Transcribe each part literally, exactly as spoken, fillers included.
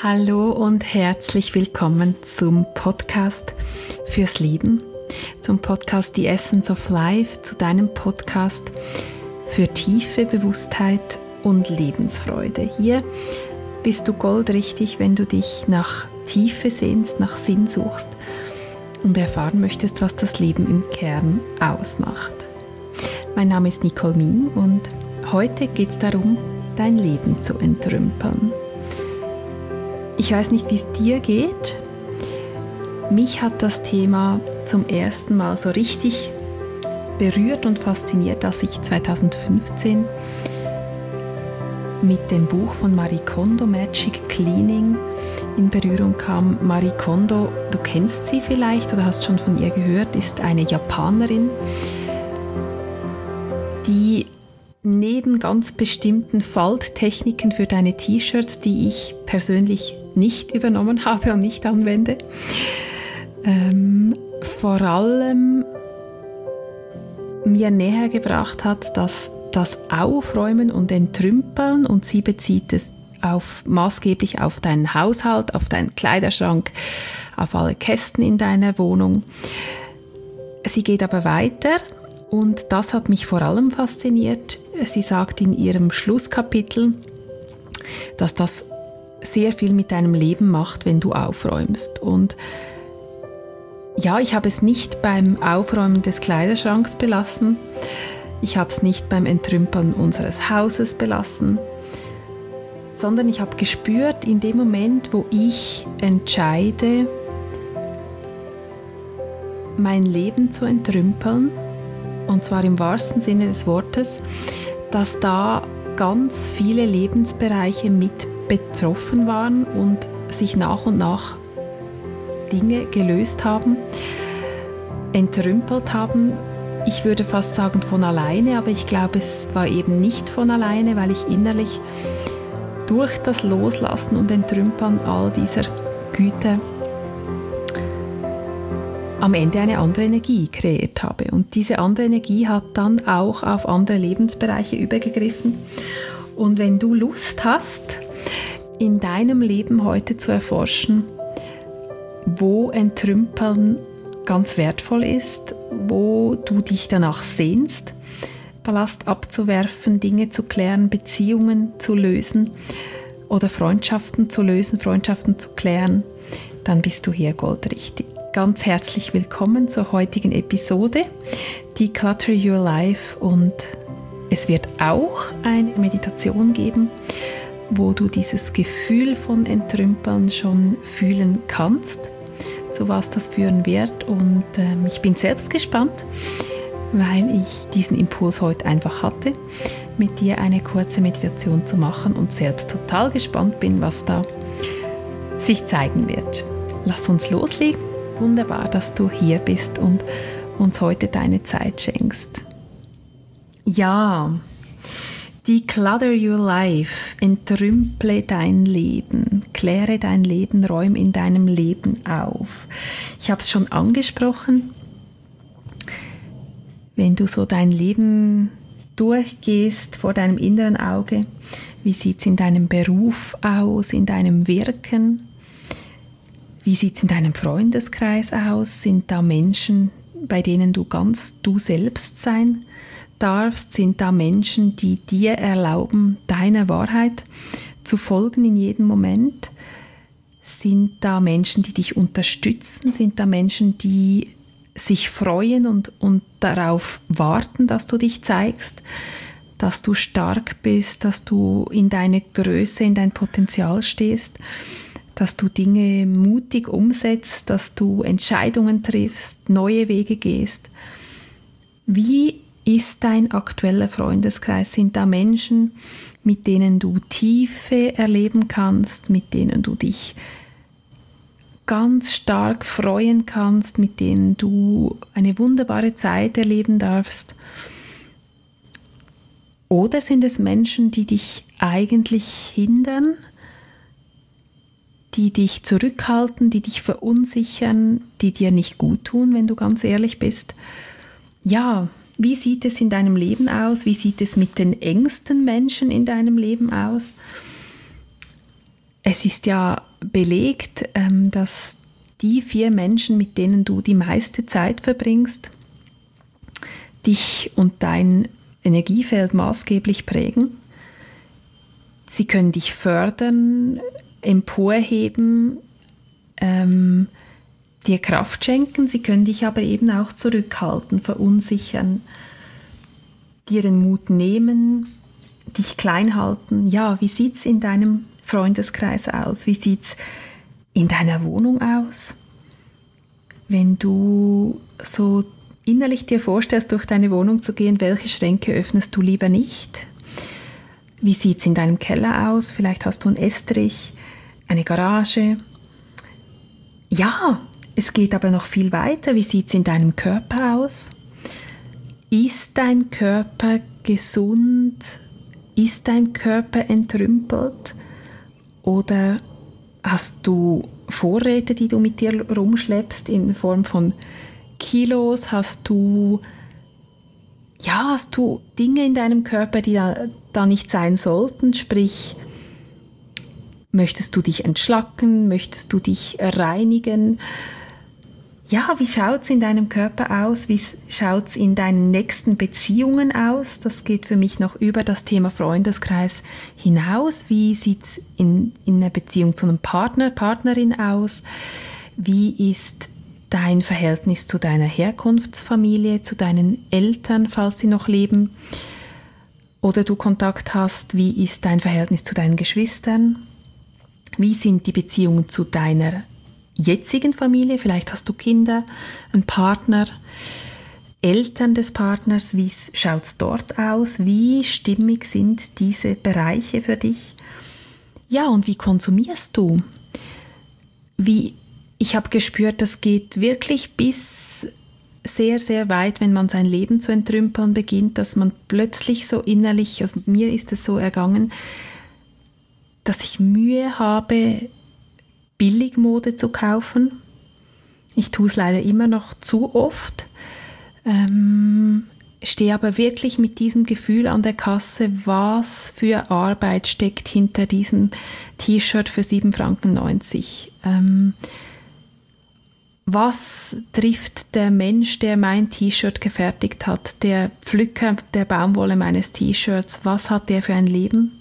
Hallo und herzlich willkommen zum Podcast fürs Leben, zum Podcast The Essence of Life, zu deinem Podcast für tiefe Bewusstheit und Lebensfreude. Hier bist du goldrichtig, wenn du dich nach Tiefe sehnst, nach Sinn suchst und erfahren möchtest, was das Leben im Kern ausmacht. Mein Name ist Nicole Mien und heute geht es darum, dein Leben zu entrümpeln. Ich weiß nicht, wie es dir geht. Mich hat das Thema zum ersten Mal so richtig berührt und fasziniert, als ich zwanzig fünfzehn mit dem Buch von Marie Kondo, Magic Cleaning, in Berührung kam. Marie Kondo, du kennst sie vielleicht oder hast schon von ihr gehört, ist eine Japanerin, die neben ganz bestimmten Falttechniken für deine T-Shirts, die ich persönlich nicht übernommen habe und nicht anwende, ähm, vor allem mir näher gebracht hat, dass das Aufräumen und Entrümpeln, und sie bezieht es auf, maßgeblich auf deinen Haushalt, auf deinen Kleiderschrank, auf alle Kästen in deiner Wohnung. Sie geht aber weiter und das hat mich vor allem fasziniert. Sie sagt in ihrem Schlusskapitel, dass das sehr viel mit deinem Leben macht, wenn du aufräumst. Und ja, ich habe es nicht beim Aufräumen des Kleiderschranks belassen. Ich habe es nicht beim Entrümpeln unseres Hauses belassen, sondern ich habe gespürt, in dem Moment, wo ich entscheide, mein Leben zu entrümpeln, und zwar im wahrsten Sinne des Wortes, dass da ganz viele Lebensbereiche mit betroffen waren und sich nach und nach Dinge gelöst haben, entrümpelt haben. Ich würde fast sagen von alleine, aber ich glaube, es war eben nicht von alleine, weil ich innerlich durch das Loslassen und Entrümpeln all dieser Güter am Ende eine andere Energie kreiert habe. Und diese andere Energie hat dann auch auf andere Lebensbereiche übergegriffen. Und wenn du Lust hast, in deinem Leben heute zu erforschen, wo Entrümpeln ganz wertvoll ist, wo du dich danach sehnst, Ballast abzuwerfen, Dinge zu klären, Beziehungen zu lösen oder Freundschaften zu lösen, Freundschaften zu klären, dann bist du hier goldrichtig. Ganz herzlich willkommen zur heutigen Episode, Declutter Your Life, und es wird auch eine Meditation geben, wo du dieses Gefühl von Entrümpeln schon fühlen kannst, zu was das führen wird. Und ähm, ich bin selbst gespannt, weil ich diesen Impuls heute einfach hatte, mit dir eine kurze Meditation zu machen und selbst total gespannt bin, was da sich zeigen wird. Lass uns loslegen. Wunderbar, dass du hier bist und uns heute deine Zeit schenkst. Ja, Declutter your life, entrümple dein Leben, kläre dein Leben, räum in deinem Leben auf. Ich habe es schon angesprochen, wenn du so dein Leben durchgehst vor deinem inneren Auge, wie sieht es in deinem Beruf aus, in deinem Wirken? Wie sieht es in deinem Freundeskreis aus? Sind da Menschen, bei denen du ganz du selbst sein darfst? Sind da Menschen, die dir erlauben, deiner Wahrheit zu folgen in jedem Moment? Sind da Menschen, die dich unterstützen? Sind da Menschen, die sich freuen und, und darauf warten, dass du dich zeigst, dass du stark bist, dass du in deine Größe, in dein Potenzial stehst, dass du Dinge mutig umsetzt, dass du Entscheidungen triffst, neue Wege gehst? Wie ist dein aktueller Freundeskreis? Sind da Menschen, mit denen du Tiefe erleben kannst, mit denen du dich ganz stark freuen kannst, mit denen du eine wunderbare Zeit erleben darfst? Oder sind es Menschen, die dich eigentlich hindern, die dich zurückhalten, die dich verunsichern, die dir nicht gut tun, wenn du ganz ehrlich bist? Ja, wie sieht es in deinem Leben aus? Wie sieht es mit den engsten Menschen in deinem Leben aus? es ist ja belegt, ähm, dass die vier Menschen, mit denen du die meiste Zeit verbringst, dich und dein Energiefeld maßgeblich prägen. Sie können dich fördern, emporheben, ähm, dir Kraft schenken. Sie können dich aber eben auch zurückhalten, verunsichern, dir den Mut nehmen, dich klein halten. Ja, wie sieht es in deinem Freundeskreis aus? Wie sieht es in deiner Wohnung aus? Wenn du so innerlich dir vorstellst, durch deine Wohnung zu gehen, welche Schränke öffnest du lieber nicht? Wie sieht es in deinem Keller aus? Vielleicht hast du einen Estrich, eine Garage. Ja, es geht aber noch viel weiter. Wie sieht es in deinem Körper aus? Ist dein Körper gesund? Ist dein Körper entrümpelt? Oder hast du Vorräte, die du mit dir rumschleppst in Form von Kilos? Hast du, ja, hast du Dinge in deinem Körper, die da, da nicht sein sollten? Sprich, möchtest du dich entschlacken? Möchtest du dich reinigen? Ja, wie schaut es in deinem Körper aus? Wie schaut es in deinen nächsten Beziehungen aus? Das geht für mich noch über das Thema Freundeskreis hinaus. Wie sieht es in, in einer Beziehung zu einem Partner, Partnerin aus? Wie ist dein Verhältnis zu deiner Herkunftsfamilie, zu deinen Eltern, falls sie noch leben? Oder du Kontakt hast, wie ist dein Verhältnis zu deinen Geschwistern? Wie sind die Beziehungen zu deiner jetzigen Familie? Vielleicht hast du Kinder, einen Partner, Eltern des Partners. Wie schaut es dort aus? Wie stimmig sind diese Bereiche für dich? Ja, und wie konsumierst du? Wie, ich habe gespürt, das geht wirklich bis sehr, sehr weit, wenn man sein Leben zu entrümpeln beginnt, dass man plötzlich so innerlich, also mir ist es so ergangen, dass ich Mühe habe, Billigmode zu kaufen. Ich tue es leider immer noch zu oft. Ähm, stehe aber wirklich mit diesem Gefühl an der Kasse, was für Arbeit steckt hinter diesem T-Shirt für sieben Franken neunzig. Ähm, was trifft der Mensch, der mein T-Shirt gefertigt hat, der Pflücker der Baumwolle meines T-Shirts, was hat der für ein Leben?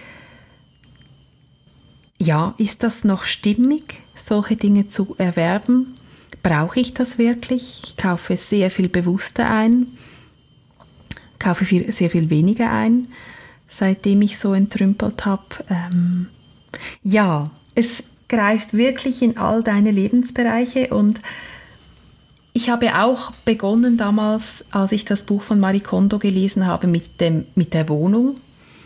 Ja, ist das noch stimmig, solche Dinge zu erwerben? Brauche ich das wirklich? Ich kaufe sehr viel bewusster ein, kaufe viel, sehr viel weniger ein, seitdem ich so entrümpelt habe. Ähm, ja, es greift wirklich in all deine Lebensbereiche und ich habe auch begonnen damals, als ich das Buch von Marie Kondo gelesen habe, mit, dem, mit der Wohnung.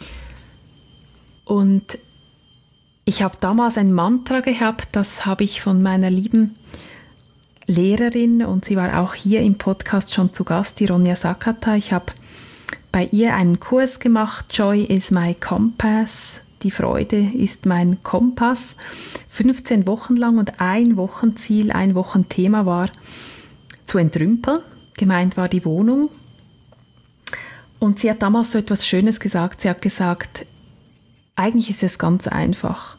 Und ich habe damals ein Mantra gehabt, das habe ich von meiner lieben Lehrerin und sie war auch hier im Podcast schon zu Gast, die Ronja Sakata. Ich habe bei ihr einen Kurs gemacht, Joy is my compass, die Freude ist mein Kompass, fünfzehn Wochen lang und ein Wochenziel, ein Wochenthema war zu entrümpeln, gemeint war die Wohnung. Und sie hat damals so etwas Schönes gesagt, sie hat gesagt, eigentlich ist es ganz einfach.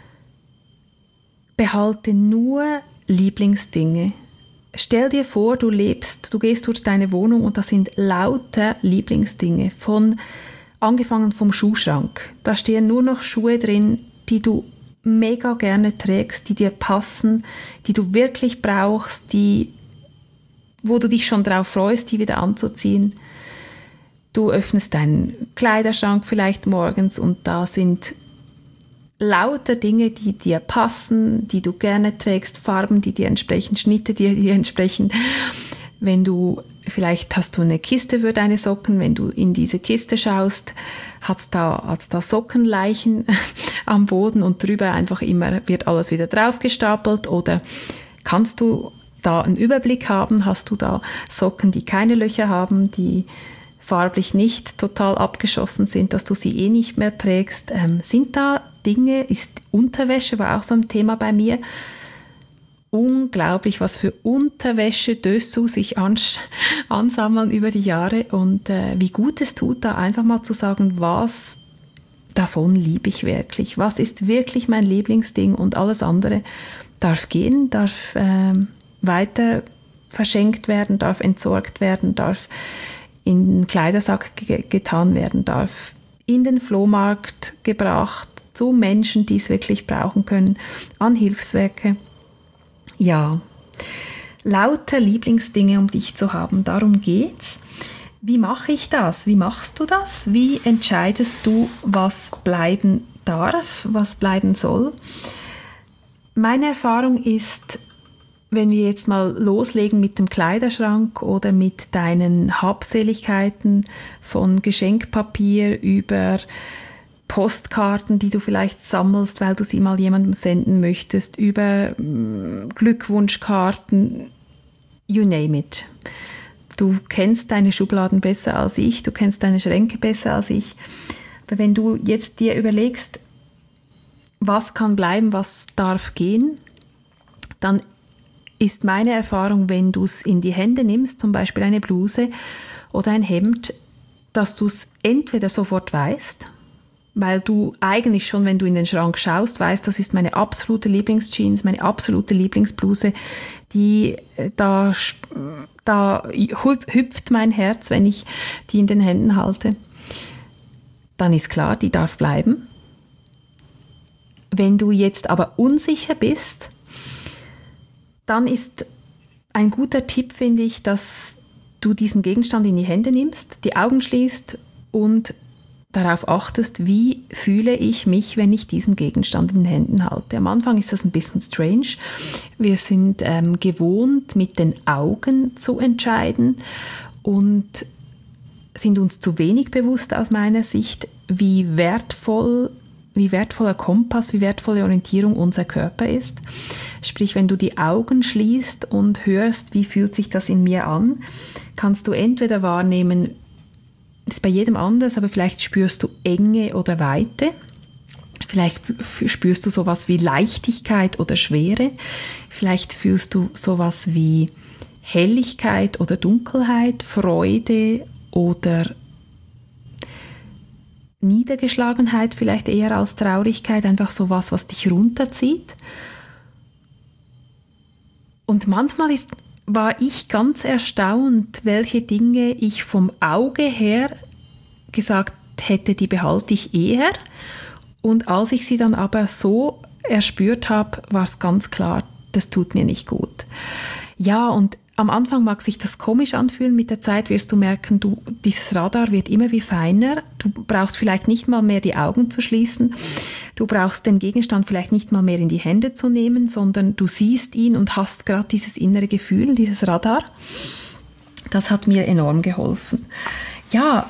Behalte nur Lieblingsdinge. Stell dir vor, du lebst, du gehst durch deine Wohnung und da sind lauter Lieblingsdinge, von, angefangen vom Schuhschrank. Da stehen nur noch Schuhe drin, die du mega gerne trägst, die dir passen, die du wirklich brauchst, die, wo du dich schon drauf freust, die wieder anzuziehen. Du öffnest deinen Kleiderschrank vielleicht morgens und da sind lauter Dinge, die dir passen, die du gerne trägst, Farben, die dir entsprechen, Schnitte, die dir entsprechen. Wenn du, vielleicht hast du eine Kiste für deine Socken, wenn du in diese Kiste schaust, hat's da, hat's da Sockenleichen am Boden und drüber einfach immer wird alles wieder draufgestapelt, oder kannst du da einen Überblick haben, hast du da Socken, die keine Löcher haben, die farblich nicht total abgeschossen sind, dass du sie eh nicht mehr trägst. Ähm, sind da Dinge, ist Unterwäsche, war auch so ein Thema bei mir. Unglaublich, was für Unterwäsche-Dessous sich ans- ansammeln über die Jahre und äh, wie gut es tut, da einfach mal zu sagen, was davon liebe ich wirklich? Was ist wirklich mein Lieblingsding? Und alles andere darf gehen, darf äh, weiter verschenkt werden, darf entsorgt werden, darf in den Kleidersack ge- getan werden, darf in den Flohmarkt gebracht, zu Menschen, die es wirklich brauchen können, an Hilfswerke. Ja, lauter Lieblingsdinge, um dich zu haben, darum geht's. Wie mache ich das? Wie machst du das? Wie entscheidest du, was bleiben darf, was bleiben soll? Meine Erfahrung ist, wenn wir jetzt mal loslegen mit dem Kleiderschrank oder mit deinen Habseligkeiten von Geschenkpapier über Postkarten, die du vielleicht sammelst, weil du sie mal jemandem senden möchtest, über Glückwunschkarten, you name it. Du kennst deine Schubladen besser als ich, du kennst deine Schränke besser als ich. Aber wenn du jetzt dir überlegst, was kann bleiben, was darf gehen, dann ist meine Erfahrung, wenn du es in die Hände nimmst, zum Beispiel eine Bluse oder ein Hemd, dass du es entweder sofort weißt, weil du eigentlich schon, wenn du in den Schrank schaust, weißt, das ist meine absolute Lieblingsjeans, meine absolute Lieblingsbluse, die da, da hüpft mein Herz, wenn ich die in den Händen halte. Dann ist klar, die darf bleiben. Wenn du jetzt aber unsicher bist, dann ist ein guter Tipp, finde ich, dass du diesen Gegenstand in die Hände nimmst, die Augen schließt und darauf achtest, wie fühle ich mich, wenn ich diesen Gegenstand in den Händen halte. Am Anfang ist das ein bisschen strange. Wir sind ähm, gewohnt, mit den Augen zu entscheiden und sind uns zu wenig bewusst aus meiner Sicht, wie wertvoll, wie wertvoller Kompass, wie wertvolle Orientierung unser Körper ist. Sprich, wenn du die Augen schließt und hörst, wie fühlt sich das in mir an, kannst du entweder wahrnehmen, das ist bei jedem anders, aber vielleicht spürst du Enge oder Weite. Vielleicht spürst du sowas wie Leichtigkeit oder Schwere. Vielleicht fühlst du sowas wie Helligkeit oder Dunkelheit, Freude oder Niedergeschlagenheit, vielleicht eher als Traurigkeit, einfach sowas, was dich runterzieht. Und manchmal ist war ich ganz erstaunt, welche Dinge ich vom Auge her gesagt hätte, die behalte ich eher. Und als ich sie dann aber so erspürt habe, war es ganz klar, das tut mir nicht gut. Ja, und am Anfang mag sich das komisch anfühlen, mit der Zeit wirst du merken, du, dieses Radar wird immer wie feiner, du brauchst vielleicht nicht mal mehr die Augen zu schließen, du brauchst den Gegenstand vielleicht nicht mal mehr in die Hände zu nehmen, sondern du siehst ihn und hast gerade dieses innere Gefühl, dieses Radar. Das hat mir enorm geholfen. Ja,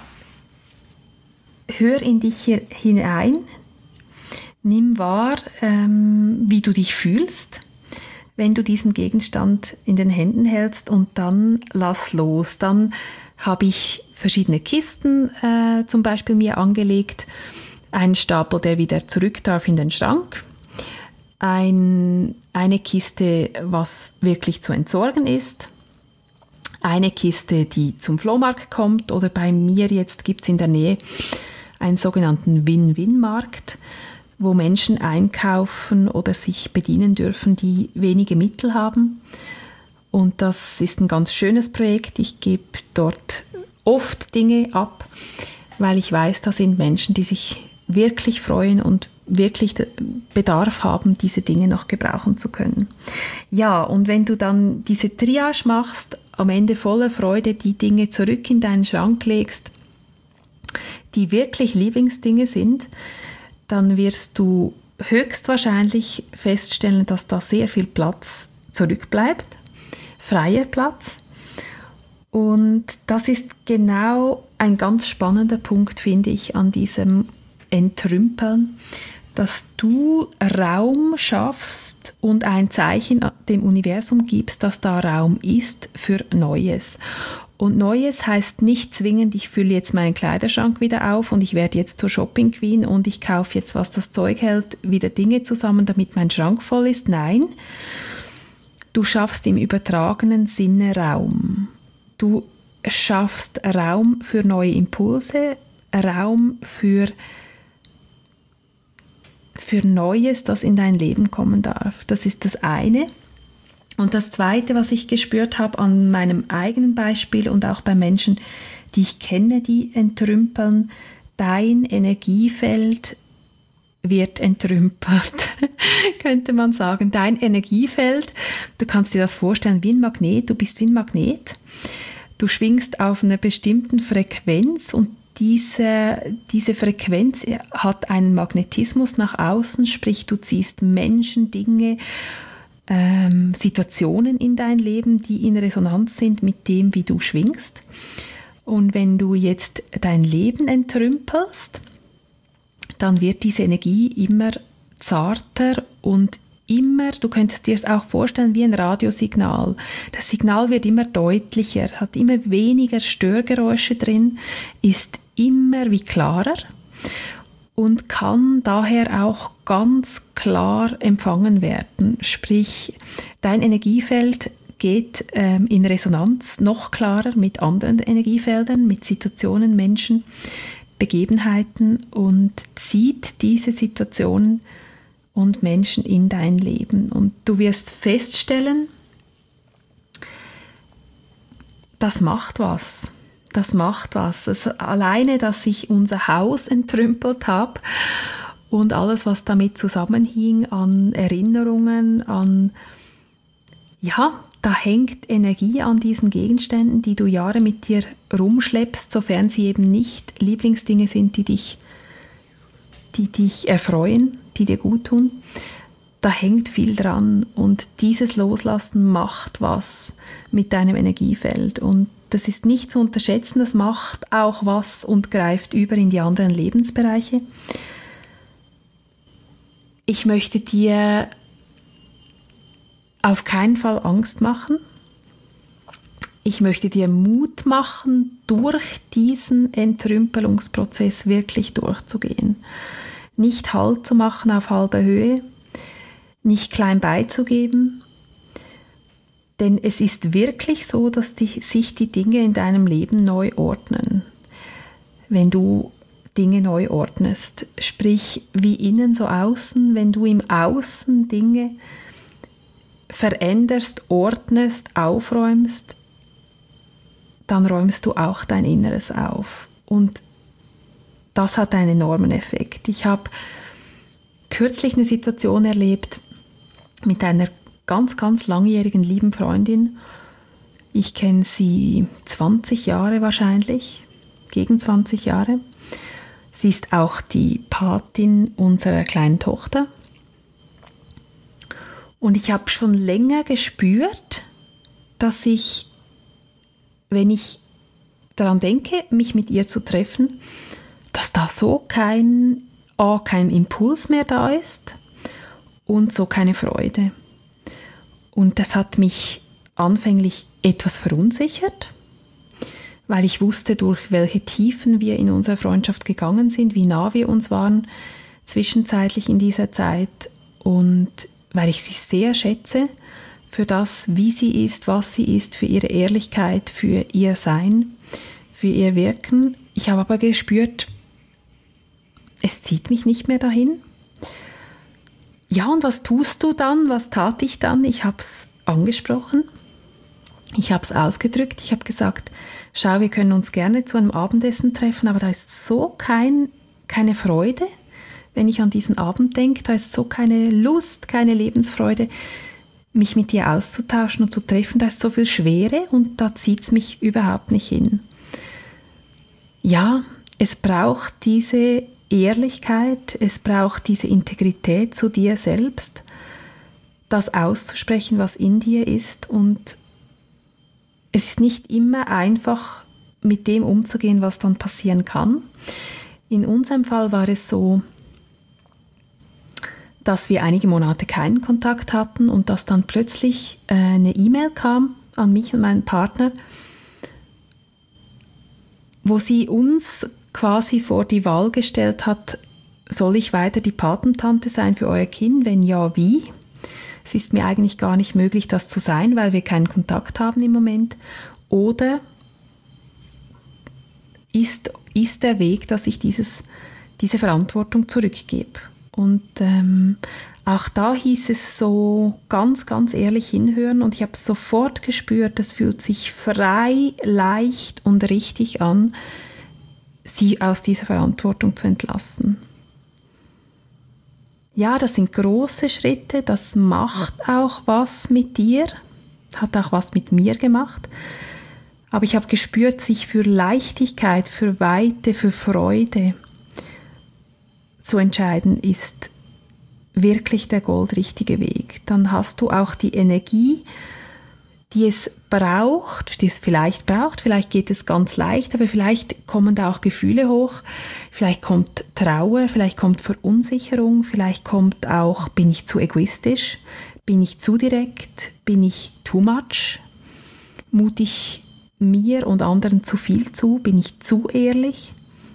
hör in dich hier hinein, nimm wahr, ähm, wie du dich fühlst, wenn du diesen Gegenstand in den Händen hältst, und dann lass los. Dann habe ich verschiedene Kisten äh, zum Beispiel mir angelegt, einen Stapel, der wieder zurück darf in den Schrank, ein, eine Kiste, was wirklich zu entsorgen ist, eine Kiste, die zum Flohmarkt kommt, oder bei mir jetzt gibt es in der Nähe einen sogenannten Win-Win-Markt, wo Menschen einkaufen oder sich bedienen dürfen, die wenige Mittel haben. Und das ist ein ganz schönes Projekt. Ich gebe dort oft Dinge ab, weil ich weiß, da sind Menschen, die sich wirklich freuen und wirklich Bedarf haben, diese Dinge noch gebrauchen zu können. Ja, und wenn du dann diese Triage machst, am Ende voller Freude die Dinge zurück in deinen Schrank legst, die wirklich Lieblingsdinge sind, dann wirst du höchstwahrscheinlich feststellen, dass da sehr viel Platz zurückbleibt, freier Platz. Und das ist genau ein ganz spannender Punkt, finde ich, an diesem Entrümpeln, dass du Raum schaffst und ein Zeichen dem Universum gibst, dass da Raum ist für Neues. Und Neues heißt nicht zwingend, ich fülle jetzt meinen Kleiderschrank wieder auf und ich werde jetzt zur Shopping Queen und ich kaufe jetzt, was das Zeug hält, wieder Dinge zusammen, damit mein Schrank voll ist. Nein, du schaffst im übertragenen Sinne Raum. Du schaffst Raum für neue Impulse, Raum für für Neues, das in dein Leben kommen darf. Das ist das eine. Und das Zweite, was ich gespürt habe an meinem eigenen Beispiel und auch bei Menschen, die ich kenne, die entrümpeln, dein Energiefeld wird entrümpelt, könnte man sagen. Dein Energiefeld, du kannst dir das vorstellen wie ein Magnet, du bist wie ein Magnet. Du schwingst auf einer bestimmten Frequenz und diese, diese Frequenz hat einen Magnetismus nach außen, sprich du ziehst Menschen, Dinge, ähm, Situationen in dein Leben, die in Resonanz sind mit dem, wie du schwingst. Und wenn du jetzt dein Leben entrümpelst, dann wird diese Energie immer zarter und immer, du könntest dir es auch vorstellen wie ein Radiosignal. Das Signal wird immer deutlicher, hat immer weniger Störgeräusche drin, ist immer wie klarer und kann daher auch ganz klar empfangen werden. Sprich, dein Energiefeld geht ähm, in Resonanz noch klarer mit anderen Energiefeldern, mit Situationen, Menschen, Begebenheiten und zieht diese Situationen und Menschen in dein Leben. Und du wirst feststellen, das macht was. Das macht was. Das, alleine, dass ich unser Haus entrümpelt habe und alles, was damit zusammenhing an Erinnerungen, an, ja, da hängt Energie an diesen Gegenständen, die du Jahre mit dir rumschleppst, sofern sie eben nicht Lieblingsdinge sind, die dich, die dich erfreuen, die dir gut tun. Da hängt viel dran und dieses Loslassen macht was mit deinem Energiefeld. Und das ist nicht zu unterschätzen, das macht auch was und greift über in die anderen Lebensbereiche. Ich möchte dir auf keinen Fall Angst machen. Ich möchte dir Mut machen, durch diesen Entrümpelungsprozess wirklich durchzugehen. Nicht Halt zu machen auf halber Höhe, nicht klein beizugeben, denn es ist wirklich so, dass die, sich die Dinge in deinem Leben neu ordnen. Wenn du Dinge neu ordnest, sprich wie innen so außen, wenn du im Außen Dinge veränderst, ordnest, aufräumst, dann räumst du auch dein Inneres auf. Und das hat einen enormen Effekt. Ich habe kürzlich eine Situation erlebt mit einer ganz, ganz langjährigen lieben Freundin. Ich kenne sie zwanzig Jahre wahrscheinlich, gegen zwanzig Jahre. Sie ist auch die Patin unserer kleinen Tochter. Und ich habe schon länger gespürt, dass ich, wenn ich daran denke, mich mit ihr zu treffen, dass da so kein, A, kein Impuls mehr da ist und so keine Freude. Und das hat mich anfänglich etwas verunsichert, weil ich wusste, durch welche Tiefen wir in unserer Freundschaft gegangen sind, wie nah wir uns waren zwischenzeitlich in dieser Zeit und weil ich sie sehr schätze für das, wie sie ist, was sie ist, für ihre Ehrlichkeit, für ihr Sein, für ihr Wirken. Ich habe aber gespürt, es zieht mich nicht mehr dahin. Ja, und was tust du dann? Was tat ich dann? Ich habe es angesprochen. Ich habe es ausgedrückt. Ich habe gesagt, schau, wir können uns gerne zu einem Abendessen treffen, aber da ist so kein, keine Freude. Wenn ich an diesen Abend denke, da ist so keine Lust, keine Lebensfreude, mich mit dir auszutauschen und zu treffen. Da ist so viel Schwere und da zieht es mich überhaupt nicht hin. Ja, es braucht diese Ehrlichkeit, es braucht diese Integrität zu dir selbst, das auszusprechen, was in dir ist. Und es ist nicht immer einfach, mit dem umzugehen, was dann passieren kann. In unserem Fall war es so, dass wir einige Monate keinen Kontakt hatten und dass dann plötzlich äh, eine E-Mail kam an mich und meinen Partner, wo sie uns quasi vor die Wahl gestellt hat, soll ich weiter die Patentante sein für euer Kind? Wenn ja, wie? Es ist mir eigentlich gar nicht möglich, das zu sein, weil wir keinen Kontakt haben im Moment. Oder ist, ist der Weg, dass ich dieses, diese Verantwortung zurückgebe? Und ähm, auch da hieß es so ganz, ganz ehrlich hinhören und ich habe sofort gespürt, es fühlt sich frei, leicht und richtig an, sie aus dieser Verantwortung zu entlassen. Ja, das sind große Schritte, das macht auch was mit dir, hat auch was mit mir gemacht. Aber ich habe gespürt, sich für Leichtigkeit, für Weite, für Freude zu entscheiden, ist wirklich der goldrichtige Weg. Dann hast du auch die Energie, die es braucht, die es vielleicht braucht. Vielleicht geht es ganz leicht, aber vielleicht kommen da auch Gefühle hoch. Vielleicht kommt Trauer, vielleicht kommt Verunsicherung, vielleicht kommt auch, bin ich zu egoistisch, bin ich zu direkt, bin ich too much, mute ich mir und anderen zu viel zu, bin ich zu ehrlich.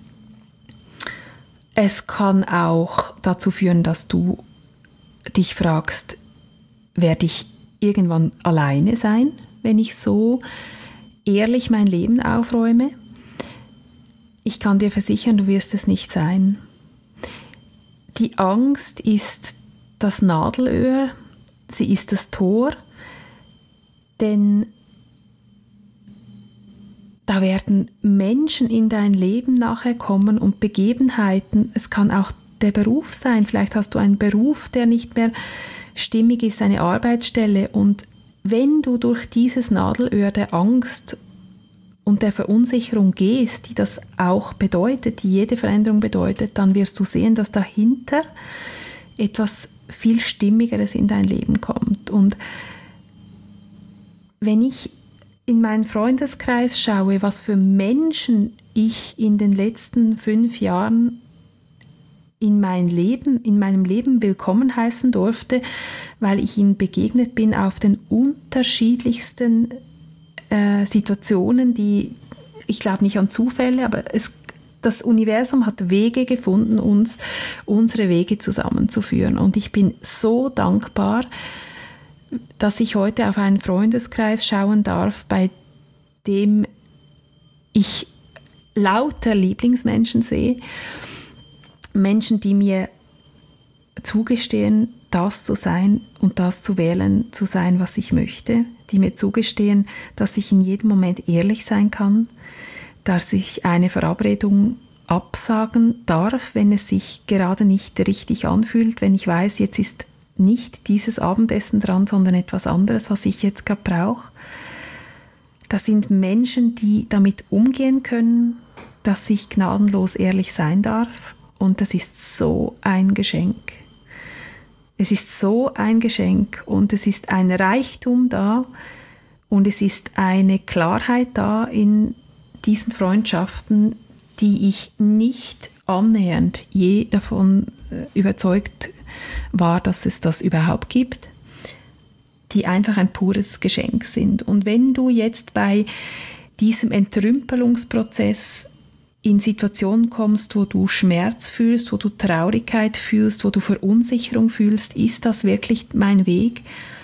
Es kann auch dazu führen, dass du dich fragst, werde ich irgendwann alleine sein, wenn ich so ehrlich mein Leben aufräume? Ich kann dir versichern, du wirst es nicht sein. Die Angst ist das Nadelöhr, sie ist das Tor, denn da werden Menschen in dein Leben nachher kommen und Begebenheiten. Es kann auch der Beruf sein. Vielleicht hast du einen Beruf, der nicht mehr stimmig ist, eine Arbeitsstelle. Und wenn du durch dieses Nadelöhr der Angst und der Verunsicherung gehst, die das auch bedeutet, die jede Veränderung bedeutet, dann wirst du sehen, dass dahinter etwas viel Stimmigeres in dein Leben kommt. Und wenn ich in meinen Freundeskreis schaue, was für Menschen ich in den letzten fünf Jahren in mein Leben, in meinem Leben willkommen heißen durfte, weil ich ihnen begegnet bin auf den unterschiedlichsten äh, Situationen, die, ich glaube nicht an Zufälle, aber es, das Universum hat Wege gefunden, uns unsere Wege zusammenzuführen. Und ich bin so dankbar, dass ich heute auf einen Freundeskreis schauen darf, bei dem ich lauter Lieblingsmenschen sehe. Menschen, die mir zugestehen, das zu sein und das zu wählen, zu sein, was ich möchte. Die mir zugestehen, dass ich in jedem Moment ehrlich sein kann, dass ich eine Verabredung absagen darf, wenn es sich gerade nicht richtig anfühlt, wenn ich weiß, jetzt ist nicht dieses Abendessen dran, sondern etwas anderes, was ich jetzt gerade brauche. Das sind Menschen, die damit umgehen können, dass ich gnadenlos ehrlich sein darf. Und das ist so ein Geschenk. Es ist so ein Geschenk und es ist ein Reichtum da und es ist eine Klarheit da in diesen Freundschaften, die ich nicht annähernd je davon überzeugt war, dass es das überhaupt gibt, die einfach ein pures Geschenk sind. Und wenn du jetzt bei diesem Entrümpelungsprozess in Situationen kommst, wo du Schmerz fühlst, wo du Traurigkeit fühlst, wo du Verunsicherung fühlst, ist das wirklich mein Weg?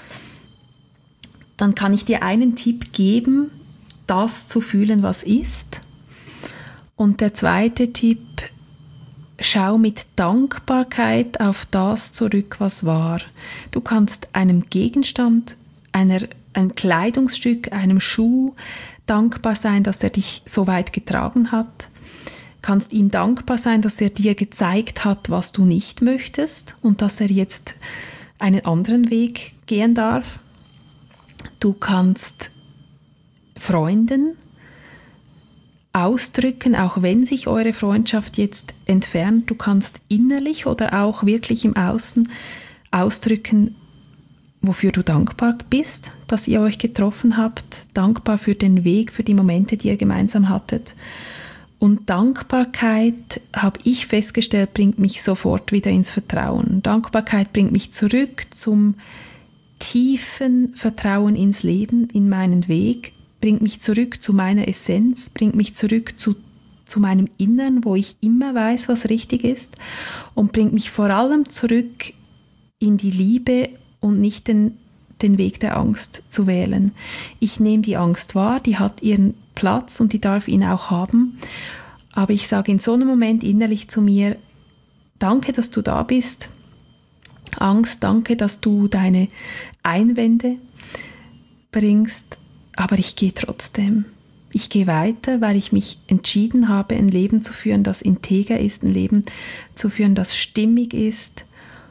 Dann kann ich dir einen Tipp geben, das zu fühlen, was ist. Und der zweite Tipp, schau mit Dankbarkeit auf das zurück, was war. Du kannst einem Gegenstand, einer, einem Kleidungsstück, einem Schuh dankbar sein, dass er dich so weit getragen hat. Kannst ihm dankbar sein, dass er dir gezeigt hat, was du nicht möchtest und dass er jetzt einen anderen Weg gehen darf. Du kannst Freunden ausdrücken, auch wenn sich eure Freundschaft jetzt entfernt. Du kannst innerlich oder auch wirklich im Außen ausdrücken, wofür du dankbar bist, dass ihr euch getroffen habt. Dankbar für den Weg, für die Momente, die ihr gemeinsam hattet. Und Dankbarkeit, habe ich festgestellt, bringt mich sofort wieder ins Vertrauen. Dankbarkeit bringt mich zurück zum tiefen Vertrauen ins Leben, in meinen Weg, bringt mich zurück zu meiner Essenz, bringt mich zurück zu, zu meinem Innern, wo ich immer weiß, was richtig ist, und bringt mich vor allem zurück in die Liebe und nicht den, den Weg der Angst zu wählen. Ich nehme die Angst wahr, die hat ihren Platz und die darf ihn auch haben. Aber ich sage in so einem Moment innerlich zu mir, danke, dass du da bist. Angst, danke, dass du deine Einwände bringst, aber ich gehe trotzdem. Ich gehe weiter, weil ich mich entschieden habe, ein Leben zu führen, das integer ist, ein Leben zu führen, das stimmig ist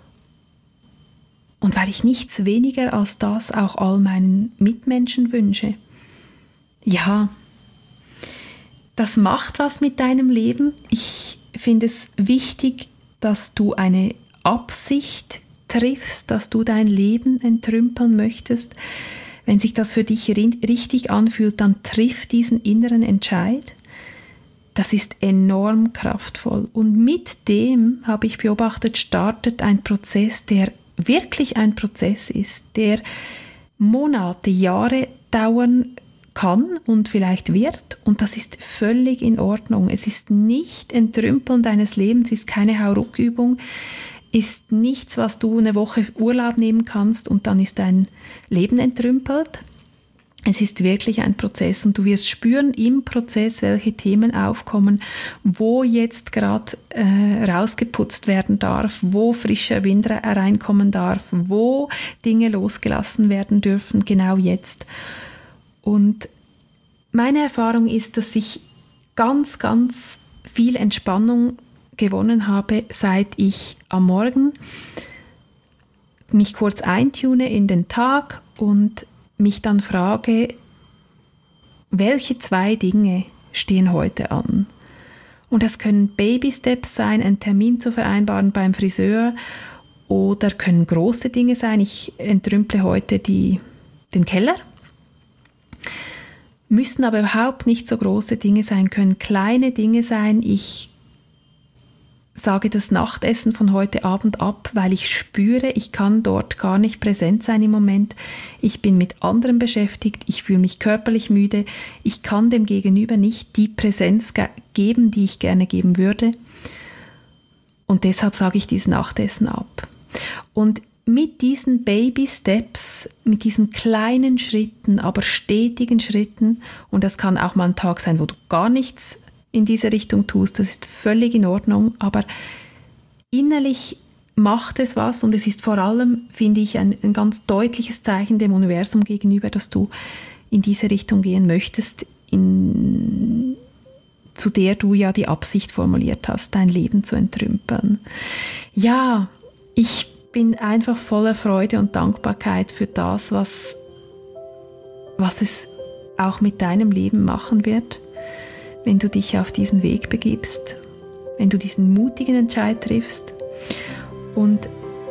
und weil ich nichts weniger als das auch all meinen Mitmenschen wünsche. Ja, das macht was mit deinem Leben. Ich finde es wichtig, dass du eine Absicht triffst, dass du dein Leben entrümpeln möchtest. Wenn sich das für dich richtig anfühlt, dann triff diesen inneren Entscheid. Das ist enorm kraftvoll. Und mit dem, habe ich beobachtet, startet ein Prozess, der wirklich ein Prozess ist, der Monate, Jahre dauern kann und vielleicht wird. Und das ist völlig in Ordnung. Es ist nicht Entrümpeln deines Lebens, es ist keine Hauruck-Übung, ist nichts, was du eine Woche Urlaub nehmen kannst und dann ist dein Leben entrümpelt. Es ist wirklich ein Prozess und du wirst spüren im Prozess, welche Themen aufkommen, wo jetzt gerade äh, rausgeputzt werden darf, wo frischer Wind reinkommen darf, wo Dinge losgelassen werden dürfen, genau jetzt. Und meine Erfahrung ist, dass ich ganz, ganz viel Entspannung gewonnen habe, seit ich am Morgen mich kurz eintune in den Tag und mich dann frage, welche zwei Dinge stehen heute an? Und das können Baby-Steps sein, einen Termin zu vereinbaren beim Friseur oder können große Dinge sein. Ich entrümple heute die, den Keller. Müssen aber überhaupt nicht so große Dinge sein, können kleine Dinge sein. Ich sage das Nachtessen von heute Abend ab, weil ich spüre, ich kann dort gar nicht präsent sein im Moment. Ich bin mit anderem beschäftigt, ich fühle mich körperlich müde, ich kann dem Gegenüber nicht die Präsenz ge- geben, die ich gerne geben würde. Und deshalb sage ich dieses Nachtessen ab. Und mit diesen Baby-Steps, mit diesen kleinen Schritten, aber stetigen Schritten, und das kann auch mal ein Tag sein, wo du gar nichts in diese Richtung tust, das ist völlig in Ordnung, aber innerlich macht es was und es ist vor allem, finde ich, ein, ein ganz deutliches Zeichen dem Universum gegenüber, dass du in diese Richtung gehen möchtest, in, zu der du ja die Absicht formuliert hast, dein Leben zu entrümpeln. Ja, ich bin einfach voller Freude und Dankbarkeit für das, was, was es auch mit deinem Leben machen wird, wenn du dich auf diesen Weg begibst, wenn du diesen mutigen Entscheid triffst. Und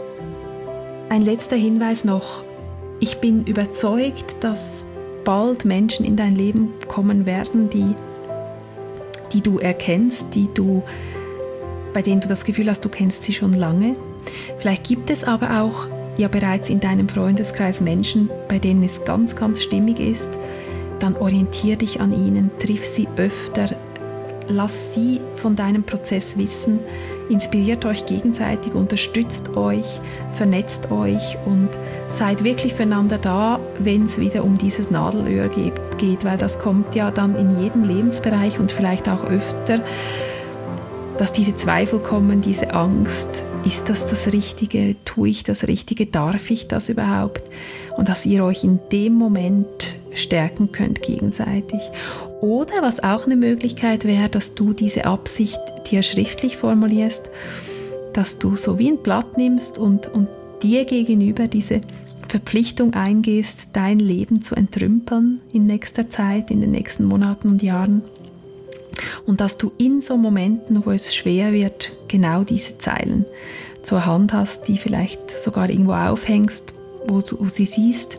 ein letzter Hinweis noch, ich bin überzeugt, dass bald Menschen in dein Leben kommen werden, die, die du erkennst, die du, bei denen du das Gefühl hast, du kennst sie schon lange. Vielleicht gibt es aber auch ja bereits in deinem Freundeskreis Menschen, bei denen es ganz, ganz stimmig ist. Dann orientiere dich an ihnen, triff sie öfter, lass sie von deinem Prozess wissen, inspiriert euch gegenseitig, unterstützt euch, vernetzt euch und seid wirklich füreinander da, wenn es wieder um dieses Nadelöhr geht, weil das kommt ja dann in jedem Lebensbereich und vielleicht auch öfter, dass diese Zweifel kommen, diese Angst, ist das das Richtige, tue ich das Richtige, darf ich das überhaupt? Und dass ihr euch in dem Moment stärken könnt gegenseitig. Oder was auch eine Möglichkeit wäre, dass du diese Absicht dir schriftlich formulierst, dass du so wie ein Blatt nimmst und, und dir gegenüber diese Verpflichtung eingehst, dein Leben zu entrümpeln in nächster Zeit, in den nächsten Monaten und Jahren. Und dass du in so Momenten, wo es schwer wird, genau diese Zeilen zur Hand hast, die vielleicht sogar irgendwo aufhängst, wo du sie siehst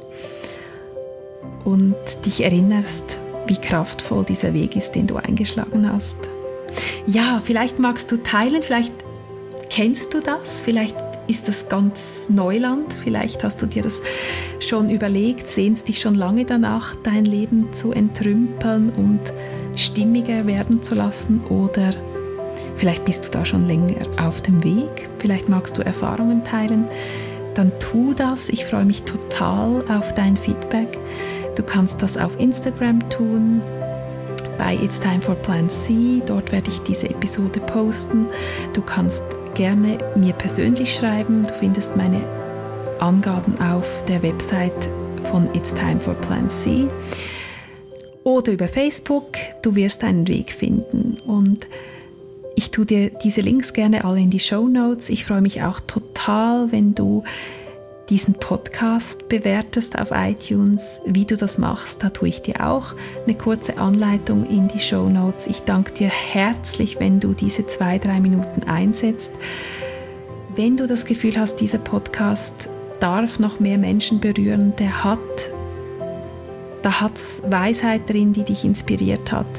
und dich erinnerst, wie kraftvoll dieser Weg ist, den du eingeschlagen hast. Ja, vielleicht magst du teilen, vielleicht kennst du das, vielleicht ist das ganz Neuland, vielleicht hast du dir das schon überlegt, sehnst dich schon lange danach, dein Leben zu entrümpeln und stimmiger werden zu lassen, oder vielleicht bist du da schon länger auf dem Weg, vielleicht magst du Erfahrungen teilen, dann tu das. Ich freue mich total auf dein Feedback. Du kannst das auf Instagram tun, bei It's Time for Plan C, dort werde ich diese Episode posten. Du kannst gerne mir persönlich schreiben. Du findest meine Angaben auf der Website von It's Time for Plan C oder über Facebook. Du wirst einen Weg finden und ich tue dir diese Links gerne alle in die Shownotes. Ich freue mich auch total, wenn du diesen Podcast bewertest auf iTunes. Wie du das machst, da tue ich dir auch eine kurze Anleitung in die Shownotes. Ich danke dir herzlich, wenn du diese zwei, drei Minuten einsetzt. Wenn du das Gefühl hast, dieser Podcast darf noch mehr Menschen berühren, der hat, da hat es Weisheit drin, die dich inspiriert hat.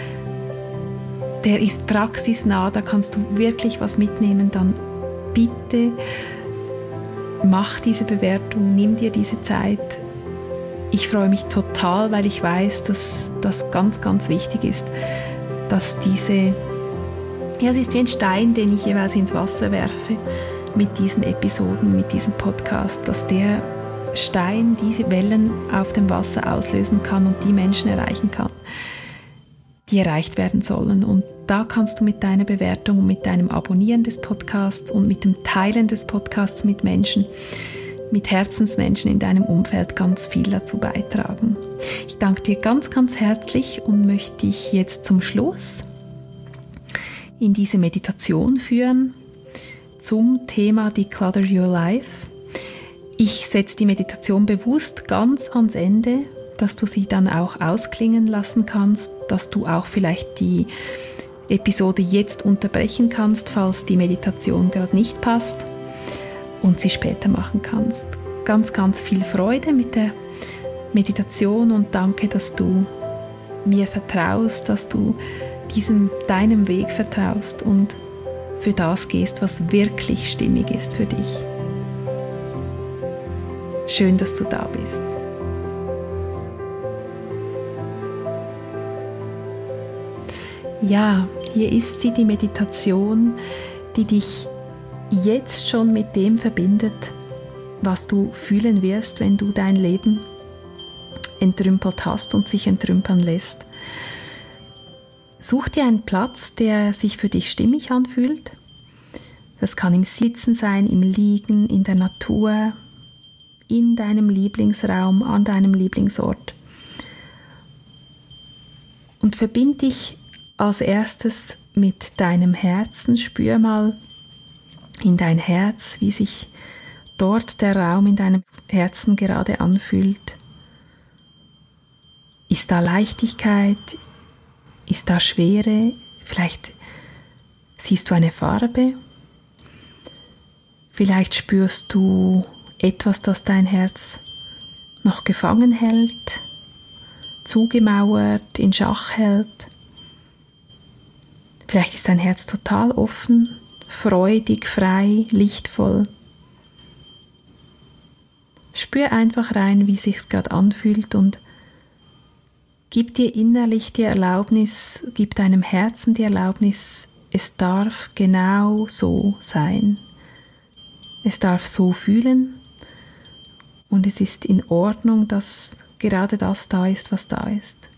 Der ist praxisnah, da kannst du wirklich was mitnehmen, dann bitte mach diese Bewertung, nimm dir diese Zeit. Ich freue mich total, weil ich weiß, dass das ganz, ganz wichtig ist, dass diese, ja, es ist wie ein Stein, den ich jeweils ins Wasser werfe mit diesen Episoden, mit diesem Podcast, dass der Stein diese Wellen auf dem Wasser auslösen kann und die Menschen erreichen kann, die erreicht werden sollen. Und da kannst du mit deiner Bewertung und mit deinem Abonnieren des Podcasts und mit dem Teilen des Podcasts mit Menschen, mit Herzensmenschen in deinem Umfeld ganz viel dazu beitragen. Ich danke dir ganz, ganz herzlich und möchte dich jetzt zum Schluss in diese Meditation führen zum Thema Declutter Your Life. Ich setze die Meditation bewusst ganz ans Ende, dass du sie dann auch ausklingen lassen kannst, dass du auch vielleicht die Episode jetzt unterbrechen kannst, falls die Meditation gerade nicht passt und sie später machen kannst. Ganz, ganz viel Freude mit der Meditation und danke, dass du mir vertraust, dass du diesem deinem Weg vertraust und für das gehst, was wirklich stimmig ist für dich. Schön, dass du da bist. Ja, hier ist sie, die Meditation, die dich jetzt schon mit dem verbindet, was du fühlen wirst, wenn du dein Leben entrümpelt hast und sich entrümpeln lässt. Such dir einen Platz, der sich für dich stimmig anfühlt. Das kann im Sitzen sein, im Liegen, in der Natur, in deinem Lieblingsraum, an deinem Lieblingsort. Und verbind dich als erstes mit deinem Herzen. Spür mal in dein Herz, wie sich dort der Raum in deinem Herzen gerade anfühlt. Ist da Leichtigkeit? Ist da Schwere? Vielleicht siehst du eine Farbe? Vielleicht spürst du etwas, das dein Herz noch gefangen hält, zugemauert, in Schach hält. Vielleicht ist dein Herz total offen, freudig, frei, lichtvoll. Spür einfach rein, wie es sich gerade anfühlt und gib dir innerlich die Erlaubnis, gib deinem Herzen die Erlaubnis, es darf genau so sein. Es darf so fühlen und es ist in Ordnung, dass gerade das da ist, was da ist.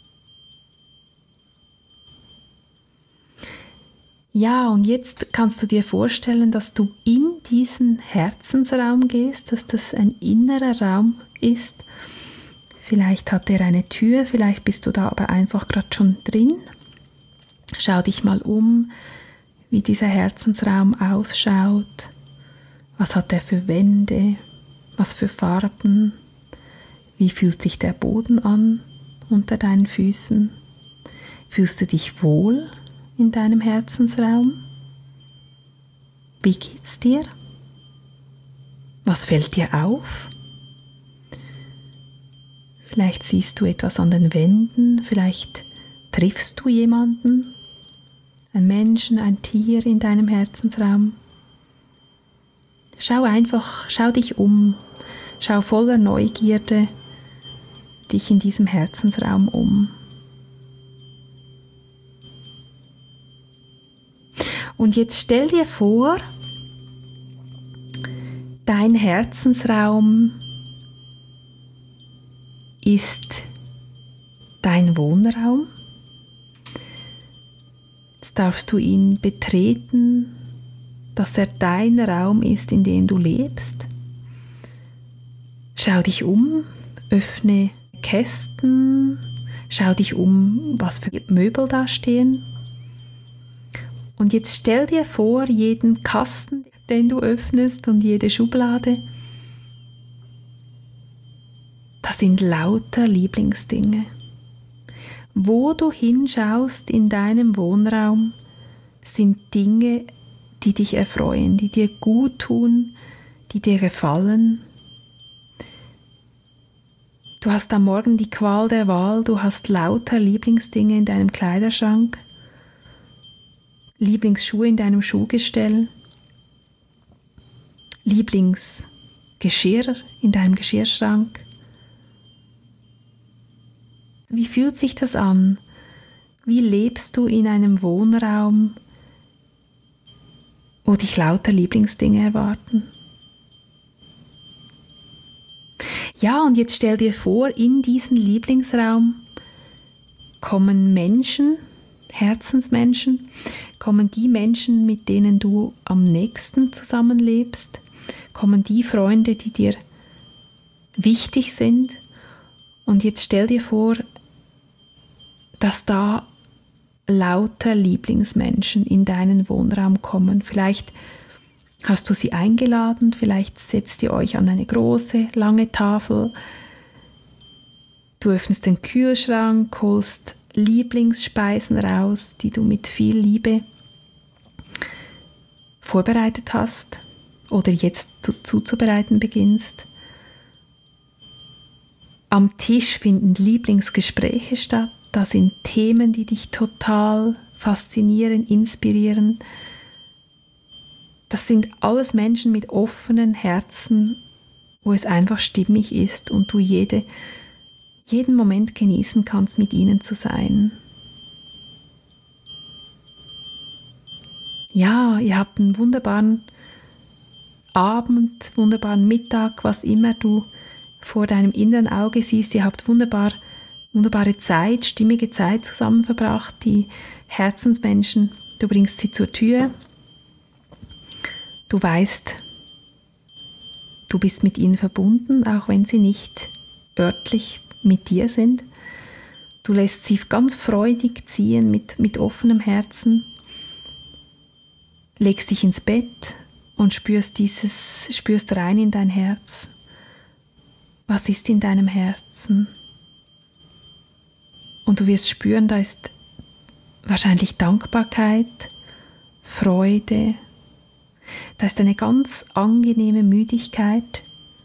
Ja, und jetzt kannst du dir vorstellen, dass du in diesen Herzensraum gehst, dass das ein innerer Raum ist. Vielleicht hat er eine Tür, vielleicht bist du da aber einfach gerade schon drin. Schau dich mal um, wie dieser Herzensraum ausschaut. Was hat er für Wände? Was für Farben? Wie fühlt sich der Boden an unter deinen Füßen? Fühlst du dich wohl in deinem Herzensraum? Wie geht's dir? Was fällt dir auf? Vielleicht siehst du etwas an den Wänden, vielleicht triffst du jemanden, einen Menschen, ein Tier in deinem Herzensraum. Schau einfach, schau dich um, schau voller Neugierde dich in diesem Herzensraum um. Und jetzt stell dir vor, dein Herzensraum ist dein Wohnraum. Jetzt darfst du ihn betreten, dass er dein Raum ist, in dem du lebst. Schau dich um, öffne Kästen, schau dich um, was für Möbel da stehen. Und jetzt stell dir vor, jeden Kasten, den du öffnest und jede Schublade, das sind lauter Lieblingsdinge. Wo du hinschaust in deinem Wohnraum, sind Dinge, die dich erfreuen, die dir gut tun, die dir gefallen. Du hast am Morgen die Qual der Wahl, du hast lauter Lieblingsdinge in deinem Kleiderschrank, Lieblingsschuhe in deinem Schuhgestell, Lieblingsgeschirr in deinem Geschirrschrank. Wie fühlt sich das an? Wie lebst du in einem Wohnraum, wo dich lauter Lieblingsdinge erwarten? Ja, und jetzt stell dir vor, in diesen Lieblingsraum kommen Menschen, Herzensmenschen, kommen die Menschen, mit denen du am nächsten zusammenlebst, kommen die Freunde, die dir wichtig sind. Und jetzt stell dir vor, dass da lauter Lieblingsmenschen in deinen Wohnraum kommen. Vielleicht hast du sie eingeladen, vielleicht setzt ihr euch an eine große, lange Tafel. Du öffnest den Kühlschrank, holst Lieblingsspeisen raus, die du mit viel Liebe vorbereitet hast oder jetzt zu, zuzubereiten beginnst. Am Tisch finden Lieblingsgespräche statt. Da sind Themen, die dich total faszinieren, inspirieren. Das sind alles Menschen mit offenen Herzen, wo es einfach stimmig ist und du jede, jeden Moment genießen kannst, mit ihnen zu sein. Ja, ihr habt einen wunderbaren Abend, wunderbaren Mittag, was immer du vor deinem inneren Auge siehst. Ihr habt wunderbar, wunderbare Zeit, stimmige Zeit zusammen verbracht. Die Herzensmenschen, du bringst sie zur Tür. Du weißt, du bist mit ihnen verbunden, auch wenn sie nicht örtlich mit dir sind. Du lässt sie ganz freudig ziehen, mit, mit offenem Herzen, legst dich ins Bett und spürst, dieses, spürst rein in dein Herz. Was ist in deinem Herzen? Und du wirst spüren, da ist wahrscheinlich Dankbarkeit, Freude, da ist eine ganz angenehme Müdigkeit,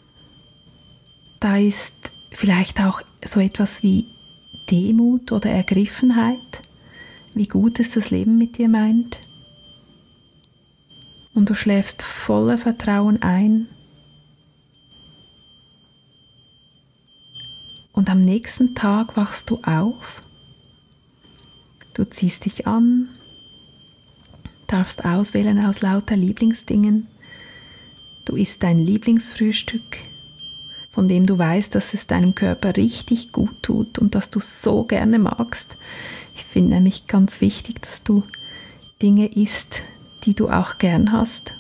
da ist vielleicht auch so etwas wie Demut oder Ergriffenheit, wie gut es das Leben mit dir meint. Und du schläfst voller Vertrauen ein. Und am nächsten Tag wachst du auf. Du ziehst dich an, darfst auswählen aus lauter Lieblingsdingen. Du isst dein Lieblingsfrühstück, von dem du weißt, dass es deinem Körper richtig gut tut und dass du so gerne magst. Ich finde nämlich ganz wichtig, dass du Dinge isst, die du auch gern hast.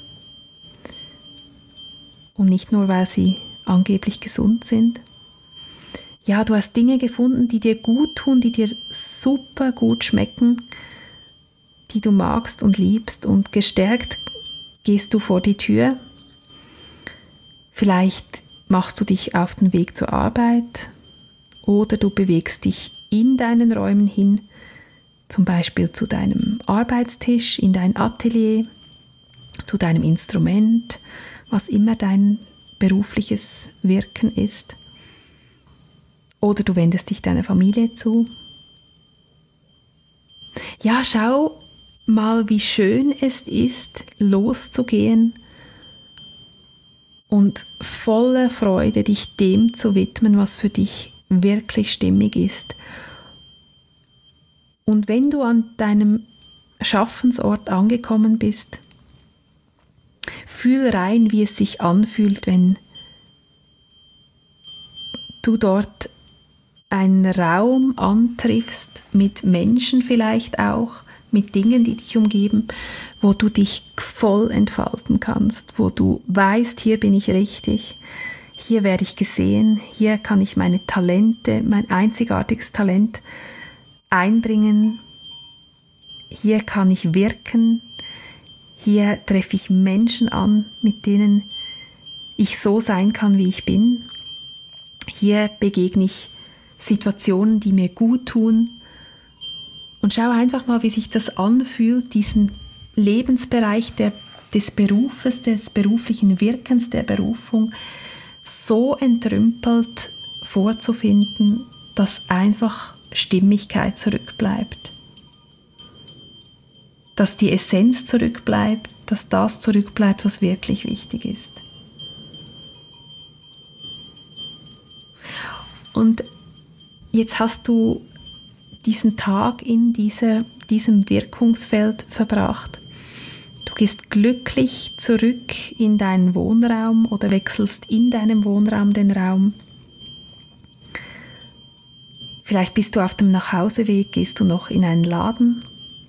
Und nicht nur, weil sie angeblich gesund sind. Ja, du hast Dinge gefunden, die dir gut tun, die dir super gut schmecken, die du magst und liebst, und gestärkt gehst du vor die Tür. Vielleicht machst du dich auf den Weg zur Arbeit oder du bewegst dich in deinen Räumen hin, zum Beispiel zu deinem Arbeitstisch, in dein Atelier, zu deinem Instrument, was immer dein berufliches Wirken ist. Oder du wendest dich deiner Familie zu. Ja, schau mal, wie schön es ist, loszugehen und voller Freude dich dem zu widmen, was für dich wirklich stimmig ist. Und wenn du an deinem Schaffensort angekommen bist, fühl rein, wie es sich anfühlt, wenn du dort einen Raum antriffst, mit Menschen vielleicht auch, mit Dingen, die dich umgeben, wo du dich voll entfalten kannst, wo du weißt, hier bin ich richtig, hier werde ich gesehen, hier kann ich meine Talente, mein einzigartiges Talent einbringen, hier kann ich wirken, hier treffe ich Menschen an, mit denen ich so sein kann, wie ich bin. Hier begegne ich Situationen, die mir gut tun. Und schau einfach mal, wie sich das anfühlt, diesen Lebensbereich der, des Berufes, des beruflichen Wirkens, der Berufung, so entrümpelt vorzufinden, dass einfach Stimmigkeit zurückbleibt. Dass die Essenz zurückbleibt, dass das zurückbleibt, was wirklich wichtig ist. Und jetzt hast du diesen Tag in dieser, diesem Wirkungsfeld verbracht. Du gehst glücklich zurück in deinen Wohnraum oder wechselst in deinem Wohnraum den Raum. Vielleicht bist du auf dem Nachhauseweg, gehst du noch in einen Laden.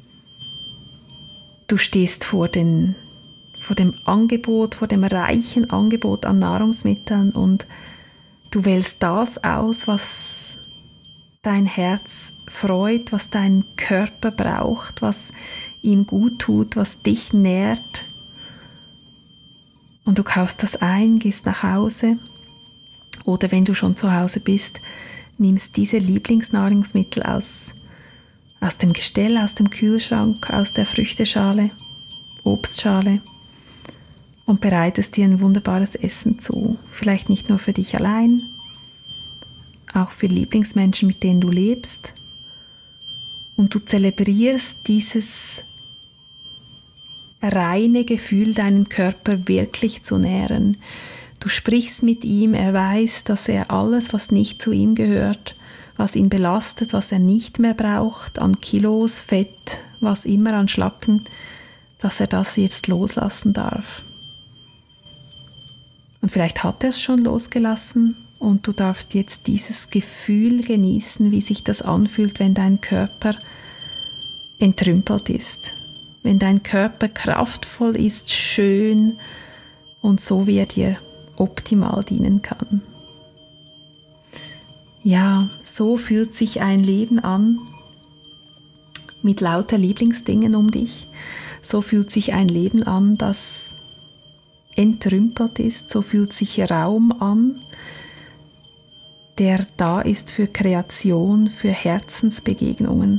Du stehst vor, den, vor dem Angebot, vor dem reichen Angebot an Nahrungsmitteln und du wählst das aus, was dein Herz freut, was dein Körper braucht, was ihm gut tut, was dich nährt. Und du kaufst das ein, gehst nach Hause. Oder wenn du schon zu Hause bist, nimmst diese Lieblingsnahrungsmittel aus, aus dem Gestell, aus dem Kühlschrank, aus der Früchteschale, Obstschale und bereitest dir ein wunderbares Essen zu. Vielleicht nicht nur für dich allein, auch für Lieblingsmenschen, mit denen du lebst. Und du zelebrierst dieses reine Gefühl, deinen Körper wirklich zu nähren. Du sprichst mit ihm, er weiß, dass er alles, was nicht zu ihm gehört, was ihn belastet, was er nicht mehr braucht, an Kilos, Fett, was immer an Schlacken, dass er das jetzt loslassen darf. Und vielleicht hat er es schon losgelassen und du darfst jetzt dieses Gefühl genießen, wie sich das anfühlt, wenn dein Körper entrümpelt ist. Wenn dein Körper kraftvoll ist, schön und so, wie er dir optimal dienen kann. Ja, so fühlt sich ein Leben an mit lauter Lieblingsdingen um dich. So fühlt sich ein Leben an, das entrümpelt ist. So fühlt sich Raum an, der da ist für Kreation, für Herzensbegegnungen.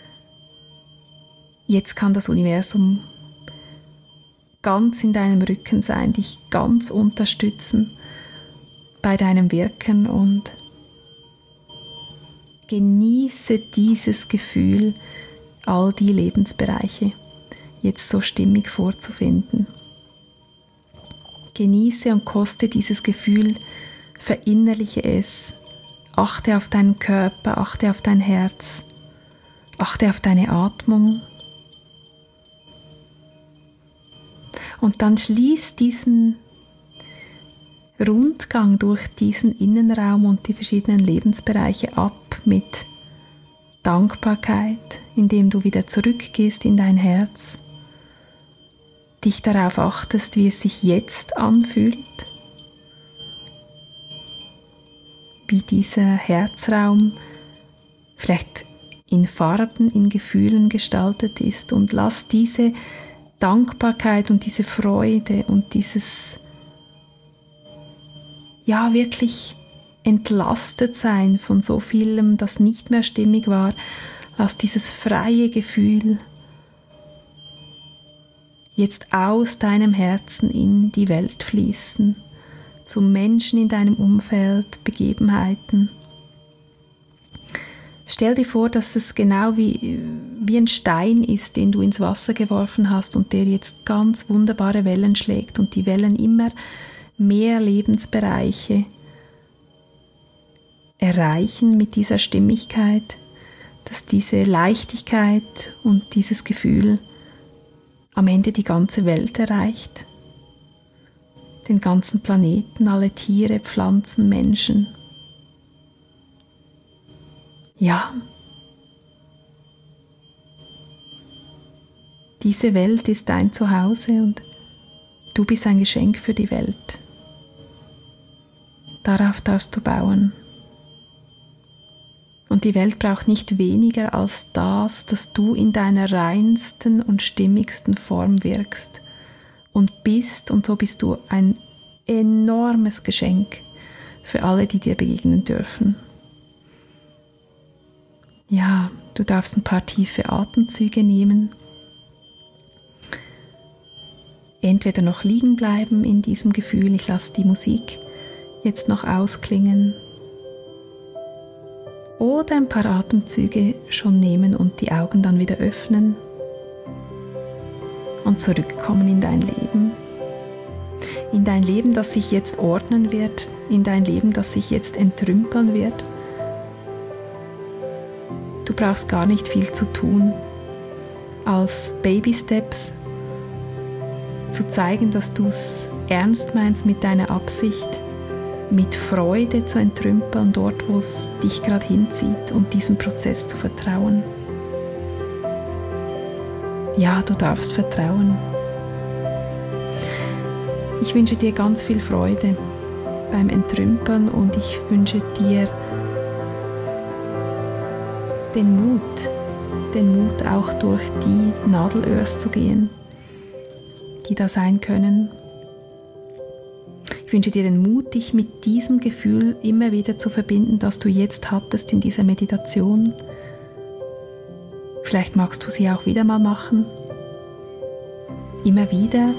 Jetzt kann das Universum ganz in deinem Rücken sein, dich ganz unterstützen bei deinem Wirken und genieße dieses Gefühl, all die Lebensbereiche jetzt so stimmig vorzufinden. Genieße und koste dieses Gefühl, verinnerliche es, achte auf deinen Körper, achte auf dein Herz, achte auf deine Atmung. Und dann schließ diesen Rundgang durch diesen Innenraum und die verschiedenen Lebensbereiche ab mit Dankbarkeit, indem du wieder zurückgehst in dein Herz, dich darauf achtest, wie es sich jetzt anfühlt, wie dieser Herzraum vielleicht in Farben, in Gefühlen gestaltet ist und lass diese Dankbarkeit und diese Freude und dieses, ja, wirklich entlastet sein von so vielem, das nicht mehr stimmig war, lass dieses freie Gefühl jetzt aus deinem Herzen in die Welt fließen, zu Menschen in deinem Umfeld, Begebenheiten. Stell dir vor, dass es genau wie, wie ein Stein ist, den du ins Wasser geworfen hast und der jetzt ganz wunderbare Wellen schlägt und die Wellen immer mehr Lebensbereiche erreichen mit dieser Stimmigkeit, dass diese Leichtigkeit und dieses Gefühl am Ende die ganze Welt erreicht, den ganzen Planeten, alle Tiere, Pflanzen, Menschen. Ja. Diese Welt ist dein Zuhause und du bist ein Geschenk für die Welt. Darauf darfst du bauen. Und die Welt braucht nicht weniger als das, dass du in deiner reinsten und stimmigsten Form wirkst und bist, und so bist du ein enormes Geschenk für alle, die dir begegnen dürfen. Ja, du darfst ein paar tiefe Atemzüge nehmen. Entweder noch liegen bleiben in diesem Gefühl, ich lasse die Musik jetzt noch ausklingen, oder ein paar Atemzüge schon nehmen und die Augen dann wieder öffnen und zurückkommen in dein Leben. In dein Leben, das sich jetzt ordnen wird, in dein Leben, das sich jetzt entrümpeln wird. Du brauchst gar nicht viel zu tun, als Baby-Steps zu zeigen, dass du es ernst meinst mit deiner Absicht, mit Freude zu entrümpeln, dort wo es dich gerade hinzieht, und diesem Prozess zu vertrauen. Ja, du darfst vertrauen. Ich wünsche dir ganz viel Freude beim Entrümpeln und ich wünsche dir den Mut, den Mut auch durch die Nadelöhrs zu gehen, die da sein können. Ich wünsche dir den Mut, dich mit diesem Gefühl immer wieder zu verbinden, das du jetzt hattest in dieser Meditation. Vielleicht magst du sie auch wieder mal machen. Immer wieder.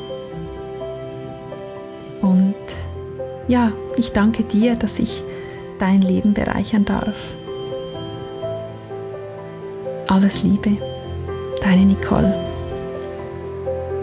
Und ja, ich danke dir, dass ich dein Leben bereichern darf. Alles Liebe, deine Nicole.